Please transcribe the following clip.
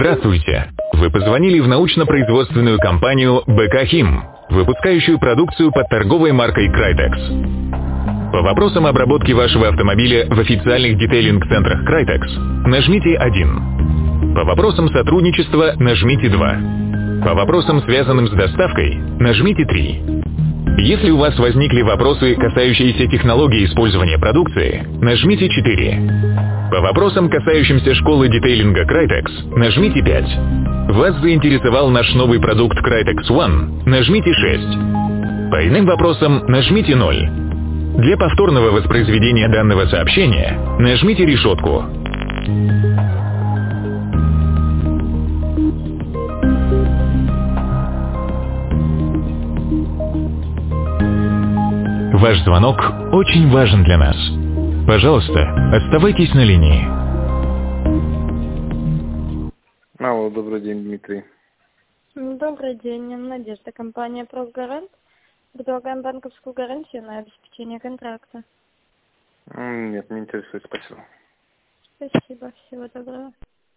Здравствуйте! Вы позвонили в научно-производственную компанию БК Хим, выпускающую продукцию под торговой маркой Крайтекс. По вопросам обработки вашего автомобиля в официальных детейлинг-центрах Крайтекс нажмите 1. По вопросам сотрудничества нажмите 2. По вопросам, связанным с доставкой, нажмите 3. Если у вас возникли вопросы, касающиеся технологии использования продукции, нажмите 4. По вопросам, касающимся школы детейлинга Крайтекс, нажмите 5. Вас заинтересовал наш новый продукт Крайтекс One, нажмите 6. По иным вопросам нажмите 0. Для повторного воспроизведения данного сообщения нажмите решетку. Ваш звонок очень важен для нас. Пожалуйста, оставайтесь на линии. Алло, добрый день, Дмитрий. Добрый день, Надежда, компания «Профгарант». Предлагаем банковскую гарантию на обеспечение контракта. Нет, не интересует, спасибо. Спасибо, всего доброго.